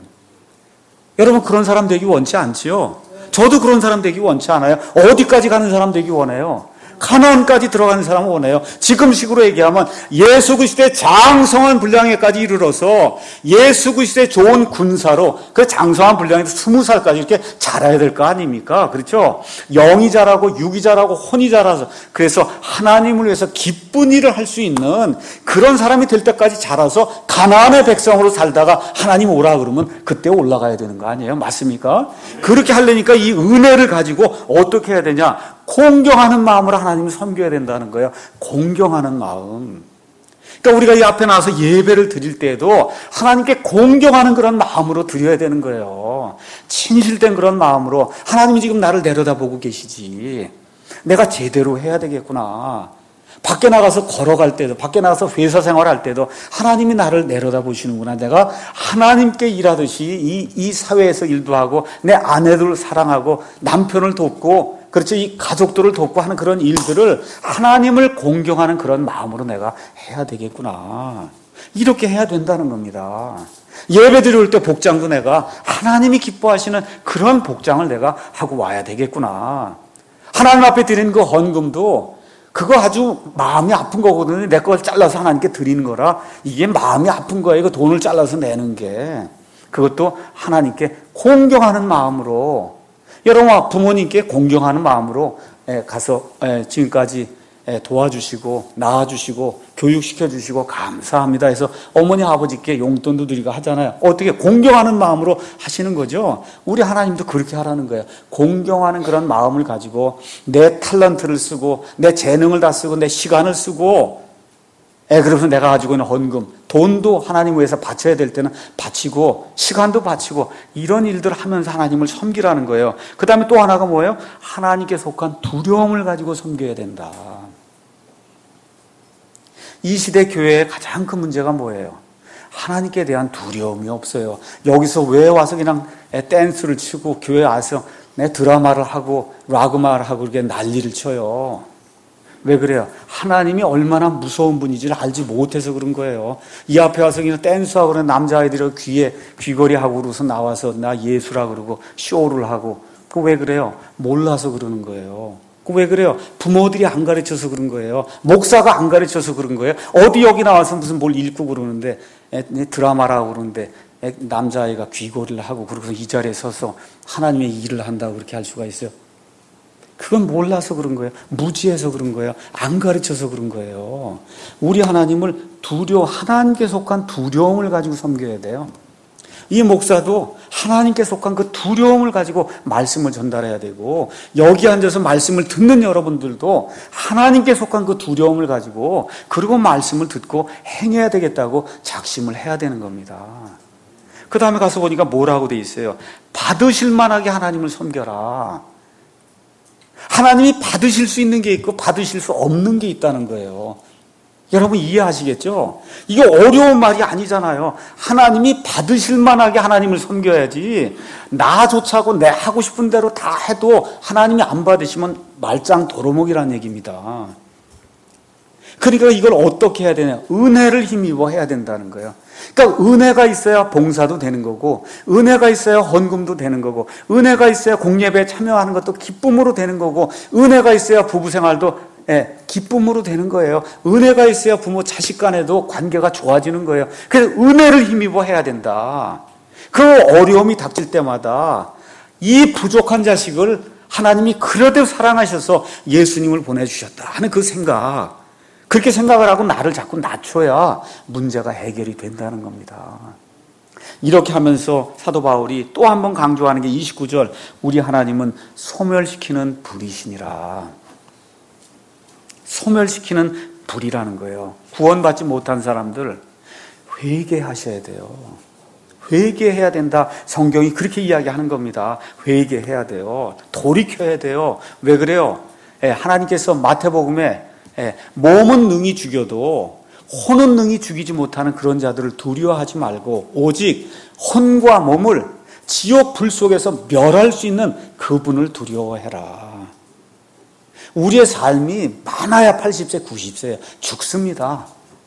여러분, 그런 사람 되기 원치 않지요? 저도 그런 사람 되기 원치 않아요. 어디까지 가는 사람 되기 원해요? 가나안까지 들어가는 사람은 원해요. 지금식으로 얘기하면 예수 그리스도의 장성한 분량에까지 이르러서 예수 그리스도의 좋은 군사로 그 장성한 분량에서 스무 살까지 이렇게 자라야 될 거 아닙니까? 그렇죠? 영이 자라고 육이 자라고 혼이 자라서, 그래서 하나님을 위해서 기쁜 일을 할 수 있는 그런 사람이 될 때까지 자라서 가나안의 백성으로 살다가 하나님 오라 그러면 그때 올라가야 되는 거 아니에요? 맞습니까? 그렇게 하려니까 이 은혜를 가지고 어떻게 해야 되냐? 공경하는 마음으로 하나님을 섬겨야 된다는 거예요. 공경하는 마음. 그러니까 우리가 이 앞에 나와서 예배를 드릴 때에도 하나님께 공경하는 그런 마음으로 드려야 되는 거예요. 진실된 그런 마음으로, 하나님이 지금 나를 내려다보고 계시지, 내가 제대로 해야 되겠구나. 밖에 나가서 걸어갈 때도, 밖에 나가서 회사 생활할 때도 하나님이 나를 내려다보시는구나. 내가 하나님께 일하듯이 이, 이 사회에서 일도 하고 내 아내들을 사랑하고 남편을 돕고, 그렇죠, 이 가족들을 돕고 하는 그런 일들을 하나님을 공경하는 그런 마음으로 내가 해야 되겠구나. 이렇게 해야 된다는 겁니다. 예배 드릴 때 복장도 내가 하나님이 기뻐하시는 그런 복장을 내가 하고 와야 되겠구나. 하나님 앞에 드리는 그 헌금도 그거 아주 마음이 아픈 거거든요. 내 걸 잘라서 하나님께 드리는 거라 이게 마음이 아픈 거예요. 그 돈을 잘라서 내는 게. 그것도 하나님께 공경하는 마음으로, 여러분 부모님께 공경하는 마음으로 가서 지금까지 도와주시고 낳아주시고 교육시켜주시고 감사합니다 해서 어머니 아버지께 용돈도 드리고 하잖아요. 어떻게 공경하는 마음으로 하시는 거죠. 우리 하나님도 그렇게 하라는 거예요. 공경하는 그런 마음을 가지고 내 탤런트를 쓰고 내 재능을 다 쓰고 내 시간을 쓰고, 예, 그래서 내가 가지고 있는 헌금, 돈도 하나님 위해서 바쳐야 될 때는 바치고 시간도 바치고 이런 일들을 하면서 하나님을 섬기라는 거예요. 그 다음에 또 하나가 뭐예요? 하나님께 속한 두려움을 가지고 섬겨야 된다. 이 시대 교회의 가장 큰 문제가 뭐예요? 하나님께 대한 두려움이 없어요. 여기서 왜 와서 그냥 댄스를 치고 교회 와서 내 드라마를 하고 락음악을 하고 이렇게 난리를 쳐요. 왜 그래요? 하나님이 얼마나 무서운 분인지를 알지 못해서 그런 거예요. 이 앞에 와서 그냥 댄스하고 그런 남자아이들이 귀에 귀걸이 하고 그러고서 나와서 나 예수라 그러고 쇼를 하고, 그 왜 그래요? 몰라서 그러는 거예요. 그 왜 그래요? 부모들이 안 가르쳐서 그런 거예요. 목사가 안 가르쳐서 그런 거예요. 어디 여기 나와서 무슨 뭘 읽고 그러는데, 드라마라고 그러는데 남자아이가 귀걸이를 하고 그러고서 이 자리에 서서 하나님의 일을 한다고 그렇게 할 수가 있어요? 그건 몰라서 그런 거예요. 무지해서 그런 거예요. 안 가르쳐서 그런 거예요. 우리 하나님을 두려워, 하나님께 속한 두려움을 가지고 섬겨야 돼요. 이 목사도 하나님께 속한 그 두려움을 가지고 말씀을 전달해야 되고, 여기 앉아서 말씀을 듣는 여러분들도 하나님께 속한 그 두려움을 가지고, 그리고 말씀을 듣고 행해야 되겠다고 작심을 해야 되는 겁니다. 그 다음에 가서 보니까 뭐라고 돼 있어요? 받으실 만하게 하나님을 섬겨라. 하나님이 받으실 수 있는 게 있고 받으실 수 없는 게 있다는 거예요. 여러분 이해하시겠죠? 이게 어려운 말이 아니잖아요. 하나님이 받으실 만하게 하나님을 섬겨야지, 나조차고 내 하고 싶은 대로 다 해도 하나님이 안 받으시면 말짱 도루묵이라는 얘기입니다. 그러니까 이걸 어떻게 해야 되냐? 은혜를 힘입어 해야 된다는 거예요. 그러니까 은혜가 있어야 봉사도 되는 거고, 은혜가 있어야 헌금도 되는 거고, 은혜가 있어야 공예배에 참여하는 것도 기쁨으로 되는 거고, 은혜가 있어야 부부생활도 예, 기쁨으로 되는 거예요. 은혜가 있어야 부모 자식 간에도 관계가 좋아지는 거예요. 그래서 은혜를 힘입어 해야 된다. 그 어려움이 닥칠 때마다 이 부족한 자식을 하나님이 그래도 사랑하셔서 예수님을 보내주셨다 하는 그 생각, 그렇게 생각을 하고 나를 자꾸 낮춰야 문제가 해결이 된다는 겁니다. 이렇게 하면서 사도 바울이 또 한 번 강조하는 게 이십구 절, 우리 하나님은 소멸시키는 불이시니라. 소멸시키는 불이라는 거예요. 구원받지 못한 사람들 회개하셔야 돼요. 회개해야 된다. 성경이 그렇게 이야기하는 겁니다. 회개해야 돼요. 돌이켜야 돼요. 왜 그래요? 예, 하나님께서 마태복음에 예, 몸은 능히 죽여도 혼은 능히 죽이지 못하는 그런 자들을 두려워하지 말고 오직 혼과 몸을 지옥 불 속에서 멸할 수 있는 그분을 두려워해라. 우리의 삶이 많아야 팔십 세, 구십 세예요. 죽습니다.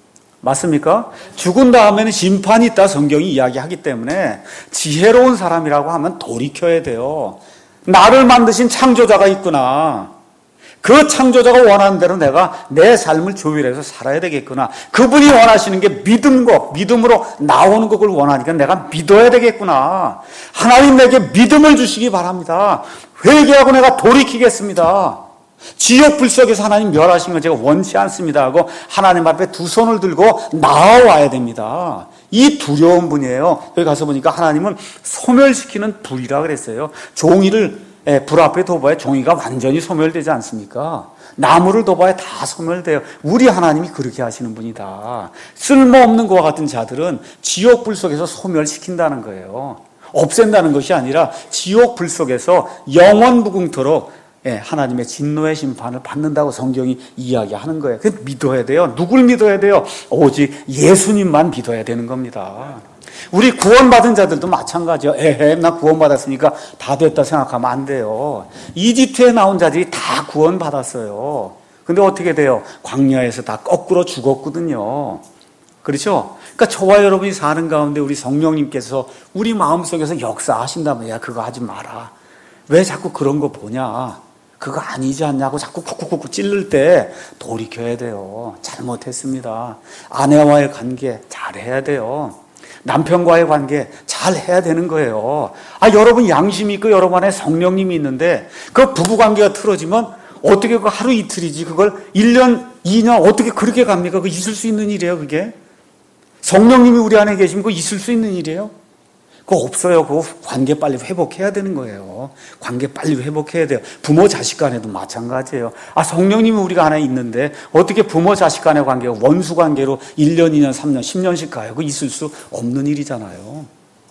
맞습니까? 죽은 다음에는 심판이 있다 성경이 이야기하기 때문에 지혜로운 사람이라고 하면 돌이켜야 돼요. 나를 만드신 창조자가 있구나. 그 창조자가 원하는 대로 내가 내 삶을 조율해서 살아야 되겠구나. 그분이 원하시는 게 믿음고 믿음으로 나오는 것을 원하니까 내가 믿어야 되겠구나. 하나님 내게 믿음을 주시기 바랍니다. 회개하고 내가 돌이키겠습니다. 지옥 불 속에서 하나님 멸하신 건 제가 원치 않습니다 하고 하나님 앞에 두 손을 들고 나와야 됩니다. 이 두려운 분이에요. 여기 가서 보니까 하나님은 소멸시키는 불이라 그랬어요. 종이를 불 앞에 둬봐야 종이가 완전히 소멸되지 않습니까? 나무를 둬봐야 다 소멸돼요. 우리 하나님이 그렇게 하시는 분이다. 쓸모없는 것과 같은 자들은 지옥 불 속에서 소멸시킨다는 거예요. 없앤다는 것이 아니라 지옥 불 속에서 영원 무궁토록 하나님의 진노의 심판을 받는다고 성경이 이야기하는 거예요. 그래서 믿어야 돼요. 누굴 믿어야 돼요? 오직 예수님만 믿어야 되는 겁니다. 우리 구원받은 자들도 마찬가지요. 에헤, 나 구원받았으니까 다 됐다 생각하면 안 돼요. 이집트에 나온 자들이 다 구원받았어요. 근데 어떻게 돼요? 광야에서 다 거꾸로 죽었거든요. 그렇죠? 그러니까 저와 여러분이 사는 가운데 우리 성령님께서 우리 마음속에서 역사하신다면 야 그거 하지 마라. 왜 자꾸 그런 거 보냐? 그거 아니지 않냐고 자꾸 쿡쿡쿡 찔를 때 돌이켜야 돼요. 잘못했습니다. 아내와의 관계 잘해야 돼요. 남편과의 관계 잘 해야 되는 거예요. 아, 여러분 양심이 있고 여러분 안에 성령님이 있는데 그 부부관계가 틀어지면 어떻게 그 하루 이틀이지 그걸 일 년, 이 년 어떻게 그렇게 갑니까? 그거 있을 수 있는 일이에요, 그게? 성령님이 우리 안에 계시면 그거 있을 수 있는 일이에요? 그거 없어요. 그거 관계 빨리 회복해야 되는 거예요. 관계 빨리 회복해야 돼요. 부모 자식 간에도 마찬가지예요. 아, 성령님이 우리가 안에 있는데 어떻게 부모 자식 간의 관계가 원수 관계로 일 년, 이 년, 삼 년, 십 년씩 가요? 그거 있을 수 없는 일이잖아요.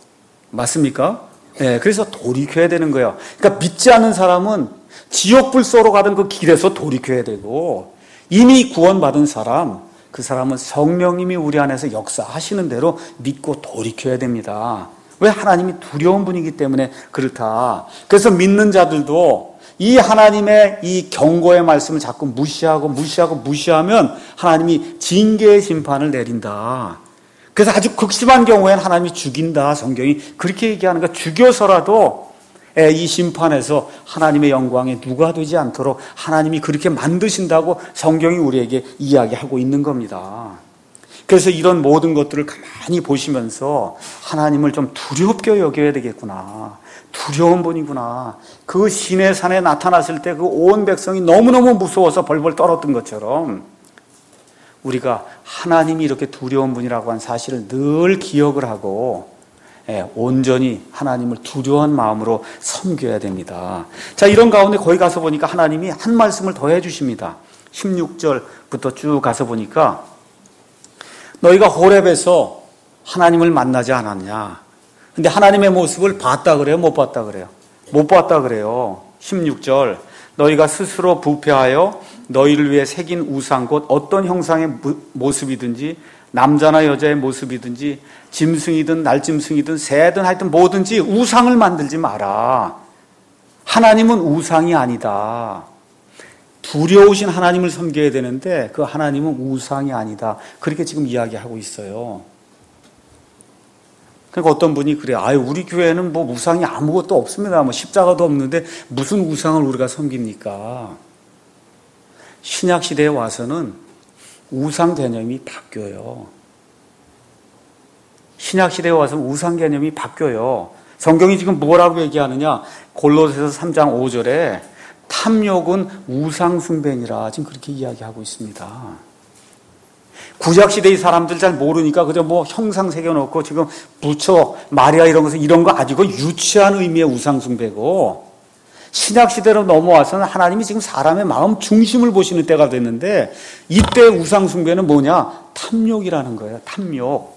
맞습니까? 네, 그래서 돌이켜야 되는 거예요. 그러니까 믿지 않는 사람은 지옥불 쏘러 가던 그 길에서 돌이켜야 되고 이미 구원받은 사람, 그 사람은 성령님이 우리 안에서 역사하시는 대로 믿고 돌이켜야 됩니다. 왜? 하나님이 두려운 분이기 때문에 그렇다. 그래서 믿는 자들도 이 하나님의 이 경고의 말씀을 자꾸 무시하고 무시하고 무시하면 하나님이 징계의 심판을 내린다. 그래서 아주 극심한 경우에는 하나님이 죽인다. 성경이 그렇게 얘기하는 거. 죽여서라도 이 심판에서 하나님의 영광에 누가 되지 않도록 하나님이 그렇게 만드신다고 성경이 우리에게 이야기하고 있는 겁니다. 그래서 이런 모든 것들을 가만히 보시면서 하나님을 좀 두렵게 여겨야 되겠구나. 두려운 분이구나. 그 시내산에 나타났을 때 그 온 백성이 너무너무 무서워서 벌벌 떨었던 것처럼 우리가 하나님이 이렇게 두려운 분이라고 한 사실을 늘 기억을 하고 온전히 하나님을 두려운 마음으로 섬겨야 됩니다. 자, 이런 가운데 거기 가서 보니까 하나님이 한 말씀을 더 해주십니다. 십육 절부터 쭉 가서 보니까 너희가 호렙에서 하나님을 만나지 않았냐? 근데 하나님의 모습을 봤다 그래요? 못 봤다 그래요? 못 봤다 그래요. 십육 절 너희가 스스로 부패하여 너희를 위해 새긴 우상 곧 어떤 형상의 모습이든지 남자나 여자의 모습이든지 짐승이든 날짐승이든 새든 하여튼 뭐든지 우상을 만들지 마라. 하나님은 우상이 아니다. 두려우신 하나님을 섬겨야 되는데 그 하나님은 우상이 아니다. 그렇게 지금 이야기하고 있어요. 그러니까 어떤 분이 그래요. 아유, 우리 교회는 뭐 우상이 아무것도 없습니다. 뭐 십자가도 없는데 무슨 우상을 우리가 섬깁니까? 신약 시대에 와서는 우상 개념이 바뀌어요. 신약 시대에 와서 우상 개념이 바뀌어요. 성경이 지금 뭐라고 얘기하느냐? 골로새서 삼 장 오 절에 탐욕은 우상 숭배니라 지금 그렇게 이야기하고 있습니다. 구약시대의 사람들 잘 모르니까 그저 뭐 형상 새겨놓고 지금 부처, 마리아 이런 것을 이런 거 아주 유치한 의미의 우상숭배고, 신약시대로 넘어와서는 하나님이 지금 사람의 마음 중심을 보시는 때가 됐는데, 이때 우상숭배는 뭐냐? 탐욕이라는 거예요. 탐욕.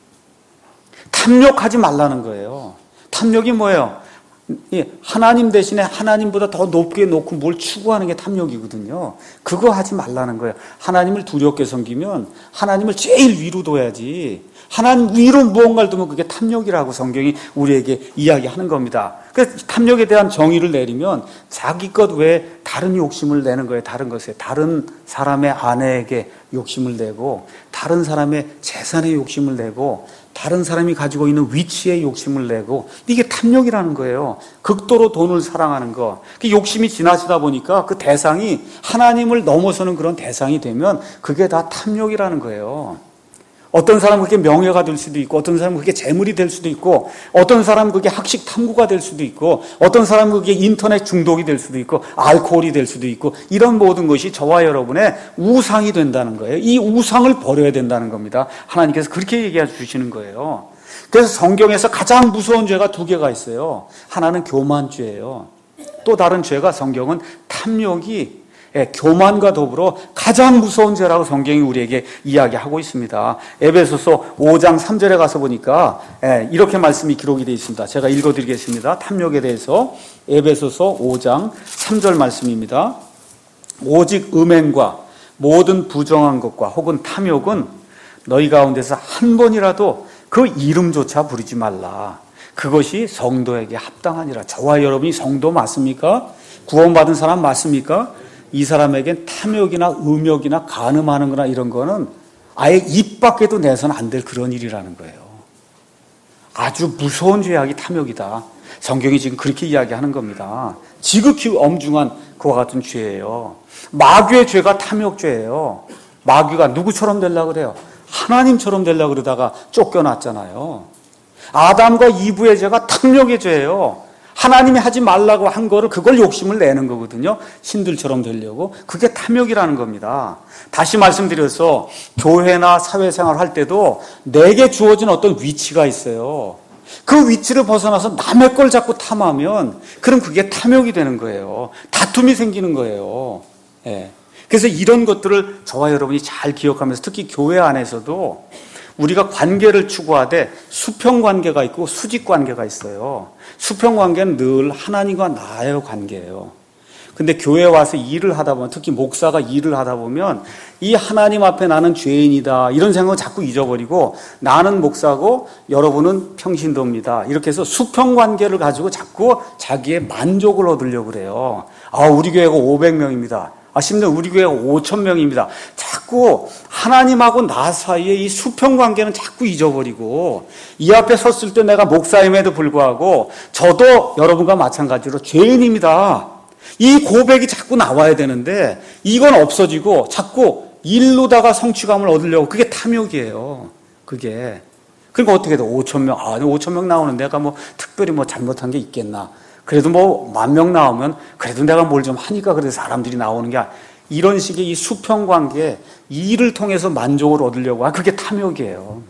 탐욕하지 말라는 거예요. 탐욕이 뭐예요? 하나님 대신에 하나님보다 더 높게 놓고 뭘 추구하는 게 탐욕이거든요. 그거 하지 말라는 거예요. 하나님을 두렵게 섬기면 하나님을 제일 위로 둬야지. 하나님 위로 무언가를 두면 그게 탐욕이라고 성경이 우리에게 이야기하는 겁니다. 그래서 탐욕에 대한 정의를 내리면 자기 것 외에 다른 욕심을 내는 거예요. 다른 것에. 다른 사람의 아내에게 욕심을 내고, 다른 사람의 재산에 욕심을 내고, 다른 사람이 가지고 있는 위치에 욕심을 내고, 이게 탐욕이라는 거예요. 극도로 돈을 사랑하는 거. 그 욕심이 지나치다 보니까 그 대상이 하나님을 넘어서는 그런 대상이 되면 그게 다 탐욕이라는 거예요. 어떤 사람은 그게 명예가 될 수도 있고, 어떤 사람은 그게 재물이 될 수도 있고, 어떤 사람은 그게 학식 탐구가 될 수도 있고, 어떤 사람은 그게 인터넷 중독이 될 수도 있고, 알코올이 될 수도 있고, 이런 모든 것이 저와 여러분의 우상이 된다는 거예요. 이 우상을 버려야 된다는 겁니다. 하나님께서 그렇게 얘기해 주시는 거예요. 그래서 성경에서 가장 무서운 죄가 두 개가 있어요. 하나는 교만죄예요. 또 다른 죄가 성경은 탐욕이, 예, 교만과 더불어 가장 무서운 죄라고 성경이 우리에게 이야기하고 있습니다. 에베소서 오 장 삼 절에 가서 보니까 예, 이렇게 말씀이 기록이 되어 있습니다. 제가 읽어드리겠습니다. 탐욕에 대해서 에베소서 오 장 삼 절 말씀입니다. 오직 음행과 모든 부정한 것과 혹은 탐욕은 너희 가운데서 한 번이라도 그 이름조차 부르지 말라. 그것이 성도에게 합당하니라. 저와 여러분이 성도 맞습니까? 구원받은 사람 맞습니까? 이 사람에겐 탐욕이나 음욕이나 간음하는 거나 이런 거는 아예 입 밖에도 내서는 안 될 그런 일이라는 거예요. 아주 무서운 죄악이 탐욕이다. 성경이 지금 그렇게 이야기하는 겁니다. 지극히 엄중한 그와 같은 죄예요. 마귀의 죄가 탐욕죄예요. 마귀가 누구처럼 되려고 그래요? 하나님처럼 되려고 그러다가 쫓겨났잖아요. 아담과 이브의 죄가 탐욕의 죄예요. 하나님이 하지 말라고 한 거를 그걸 욕심을 내는 거거든요. 신들처럼 되려고. 그게 탐욕이라는 겁니다. 다시 말씀드려서 교회나 사회생활 할 때도 내게 주어진 어떤 위치가 있어요. 그 위치를 벗어나서 남의 걸 자꾸 탐하면 그럼 그게 탐욕이 되는 거예요. 다툼이 생기는 거예요. 예. 그래서 이런 것들을 저와 여러분이 잘 기억하면서 특히 교회 안에서도 우리가 관계를 추구하되 수평 관계가 있고 수직 관계가 있어요. 수평 관계는 늘 하나님과 나의 관계예요. 근데 교회에 와서 일을 하다 보면, 특히 목사가 일을 하다 보면 이 하나님 앞에 나는 죄인이다 이런 생각을 자꾸 잊어버리고 나는 목사고 여러분은 평신도입니다. 이렇게 해서 수평 관계를 가지고 자꾸 자기의 만족을 얻으려고 그래요. 아, 우리 교회가 오백 명입니다. 아, 심지어 우리 교회가 오천 명입니다. 자꾸 하나님하고 나 사이의 이 수평 관계는 자꾸 잊어버리고 이 앞에 섰을 때 내가 목사임에도 불구하고 저도 여러분과 마찬가지로 죄인입니다. 이 고백이 자꾸 나와야 되는데 이건 없어지고 자꾸 일로다가 성취감을 얻으려고 그게 탐욕이에요. 그게. 그러니까 어떻게 돼? 오천 명. 아, 오천 명 나오는 내가 뭐 특별히 뭐 잘못한 게 있겠나. 그래도 뭐 만 명 나오면 그래도 내가 뭘 좀 하니까 그래도 사람들이 나오는 게 아니라 이런 식의 이 수평 관계, 이 일을 통해서 만족을 얻으려고 아 그게 탐욕이에요.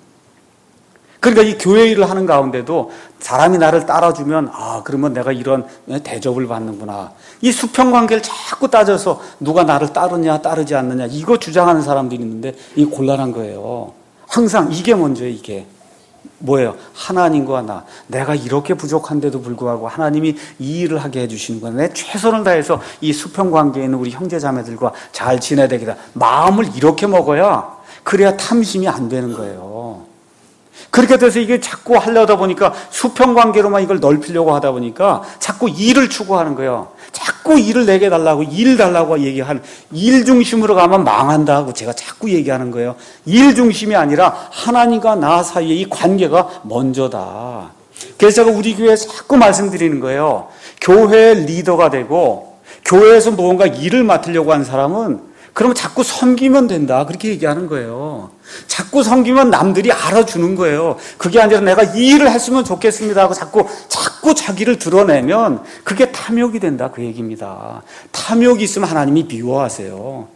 그러니까 이 교회 일을 하는 가운데도 사람이 나를 따라주면 아 그러면 내가 이런 대접을 받는구나. 이 수평 관계를 자꾸 따져서 누가 나를 따르냐 따르지 않느냐 이거 주장하는 사람들이 있는데 이 곤란한 거예요. 항상 이게 먼저예요. 이게. 뭐예요? 하나님과 나. 내가 이렇게 부족한데도 불구하고 하나님이 이 일을 하게 해주시는 거야. 내 최선을 다해서 이 수평 관계에 있는 우리 형제 자매들과 잘 지내야 되겠다. 마음을 이렇게 먹어야 그래야 탐심이 안 되는 거예요. 그렇게 돼서 이게 자꾸 하려다 보니까 수평 관계로만 이걸 넓히려고 하다 보니까 자꾸 일을 추구하는 거예요. 자꾸 일을 내게 달라고 일 달라고 얘기하는 일 중심으로 가면 망한다고 제가 자꾸 얘기하는 거예요. 일 중심이 아니라 하나님과 나 사이의 이 관계가 먼저다. 그래서 제가 우리 교회에 자꾸 말씀드리는 거예요. 교회 리더가 되고 교회에서 무언가 일을 맡으려고 한 사람은 그러면 자꾸 섬기면 된다. 그렇게 얘기하는 거예요. 자꾸 섬기면 남들이 알아주는 거예요. 그게 아니라 내가 이 일을 했으면 좋겠습니다 하고 자꾸 자꾸 자기를 드러내면 그게 탐욕이 된다. 그 얘기입니다. 탐욕이 있으면 하나님이 미워하세요.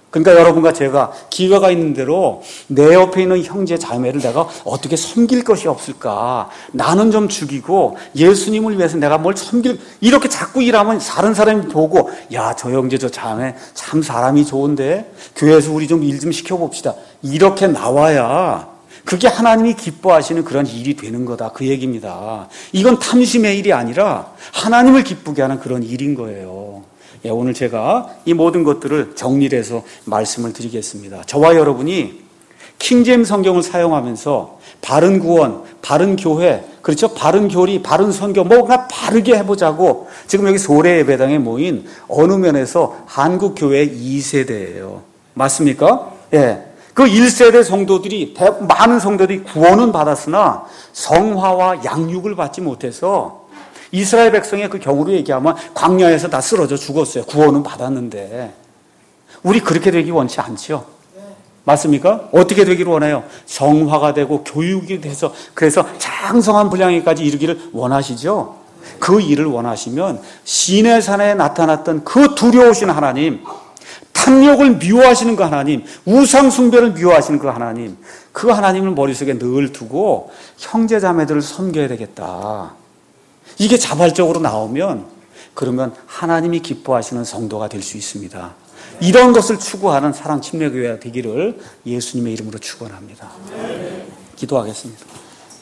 그러니까 여러분과 제가 기회가 있는 대로 내 옆에 있는 형제 자매를 내가 어떻게 섬길 것이 없을까? 나는 좀 죽이고 예수님을 위해서 내가 뭘 섬길, 이렇게 자꾸 일하면 다른 사람이 보고, 야, 저 형제 저 자매 참 사람이 좋은데 교회에서 우리 좀 일 좀 시켜봅시다. 이렇게 나와야 그게 하나님이 기뻐하시는 그런 일이 되는 거다, 그 얘기입니다. 이건 탐심의 일이 아니라 하나님을 기쁘게 하는 그런 일인 거예요. 예, 오늘 제가 이 모든 것들을 정리를 해서 말씀을 드리겠습니다. 저와 여러분이 킹제임 성경을 사용하면서 바른 구원, 바른 교회, 그렇죠? 바른 교리, 바른 선교, 뭔가 바르게 해보자고 지금 여기 소래 예배당에 모인 어느 면에서 한국 교회 이 세대예요. 맞습니까? 예. 그 일 세대 성도들이, 많은 성도들이 구원은 받았으나 성화와 양육을 받지 못해서 이스라엘 백성의 그 경우로 얘기하면 광야에서 다 쓰러져 죽었어요. 구원은 받았는데. 우리 그렇게 되기 원치 않죠. 맞습니까? 어떻게 되기를 원해요? 성화가 되고 교육이 돼서, 그래서 장성한 분량에까지 이르기를 원하시죠. 그 일을 원하시면 시내산에 나타났던 그 두려우신 하나님, 탐욕을 미워하시는 그 하나님, 우상숭배를 미워하시는 그 하나님, 그 하나님을 머릿속에 늘 두고 형제자매들을 섬겨야 되겠다. 이게 자발적으로 나오면 그러면 하나님이 기뻐하시는 성도가 될 수 있습니다. 이런 것을 추구하는 사랑 침례교회가 되기를 예수님의 이름으로 축원합니다. 기도하겠습니다.